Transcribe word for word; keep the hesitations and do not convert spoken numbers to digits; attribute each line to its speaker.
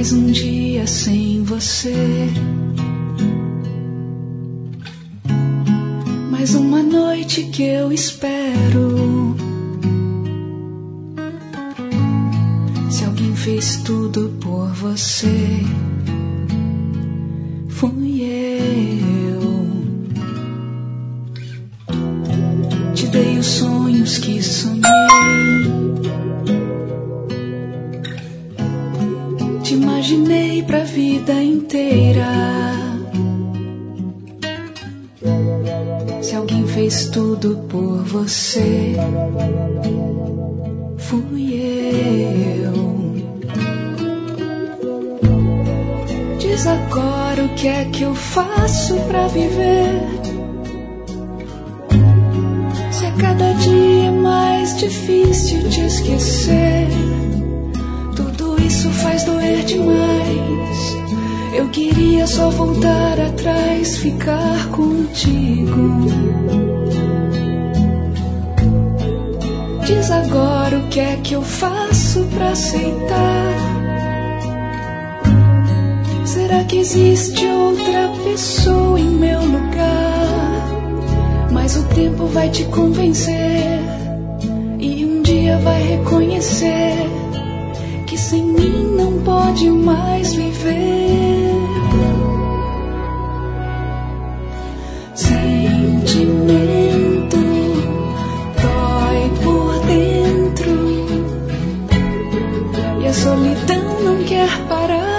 Speaker 1: mais um dia sem você. Mais uma noite que eu espero. Se alguém fez tudo por você, fui eu. Te dei os sonhos que sonhei. Te imaginei pra vida inteira. Se alguém fez tudo por você, fui eu. Diz agora o que é que eu faço pra viver. Se a cada dia é mais difícil te esquecer, tudo isso faz doer demais. Eu queria só voltar atrás, ficar contigo. Diz agora o que é que eu faço pra aceitar. Será que existe outra pessoa em meu lugar? Mas o tempo vai te convencer e um dia vai reconhecer que sem mim não pode mais viver. Sentimento dói por dentro e a solidão não quer parar.